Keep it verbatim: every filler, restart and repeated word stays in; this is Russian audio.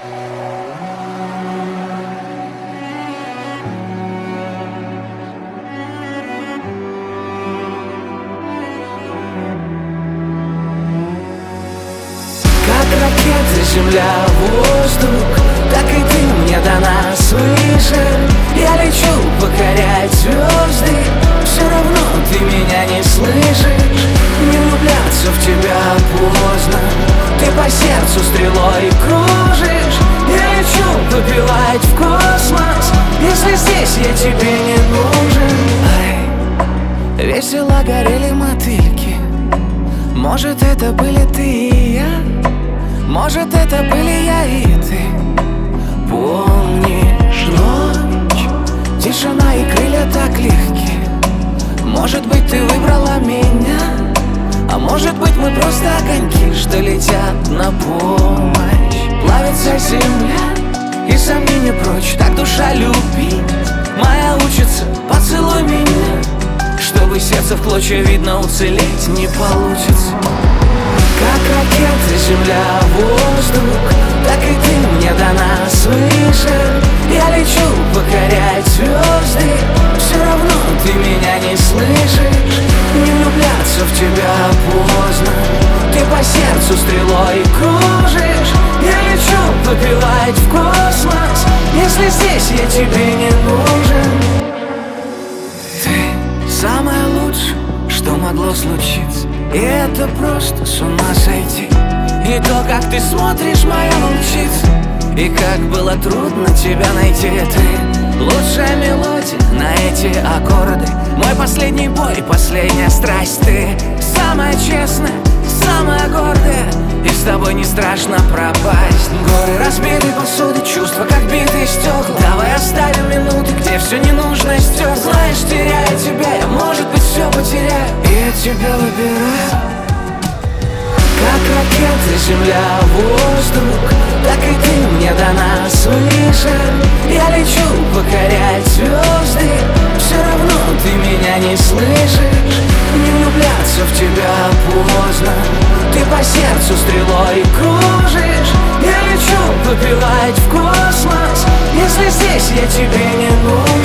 Ракеты, земля, воздух, так и ты мне дана свыше. Я лечу покорять звезды, все равно ты меня не слышишь. Не влюбляться в тебя поздно, ты по сердцу стрелой кружишь. Я лечу попивать в космос, если здесь я тебе не нужен. Ай, весело горели мотыльки, может, это были ты и я, может, это были я и ты. Помнишь ночь, тишина и крылья так легки. Может быть, ты выбрала меня, а может быть, мы просто огоньки, что летят на помощь. Плавится земля и сомнения прочь, так душа любить моя учится. Поцелуй меня, чтобы сердце в клочья видно уцелеть не получится. Как ракеты, земля, воздух, так и ты мне дана свыше. Я лечу покорять звезды, все равно ты меня не слышишь. Не влюбляться в тебя поздно, ты по сердцу стрелой кружишь. Я лечу попивать в космос, если здесь я тебе не нужен. Ты самое лучшее, что могло случиться, и это просто с ума сойти. И то, как ты смотришь, моя волчица, и как было трудно тебя найти. Ты лучшая мелодия на эти аккорды, мой последний бой, последняя страсть. Ты самая честная, самая гордая, и с тобой не страшно пропасть. Горы разбитой посуды, чувства как битые стекла. Давай оставим минуты, где все ненужное стерто. Знаешь, теряя тебя, я, может быть, все потеряю, и я тебя выбираю. Как ракеты, земля, воздух, так и ты мне дана свыше. Я лечу покорять звезды, все равно ты меня не слышишь. Не влюбляться в тебя поздно, ты по сердцу стрелой кружишь. Я лечу попивать в космос, если здесь я тебе не нужен.